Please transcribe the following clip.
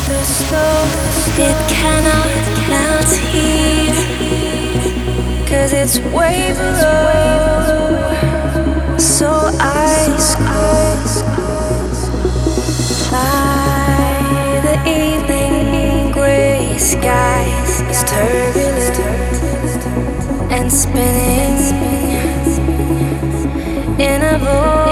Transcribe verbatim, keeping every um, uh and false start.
The snow, it cannot melt here, 'cause it's way below. So ice cold by the evening gray skies is turbulent and spinning in a void.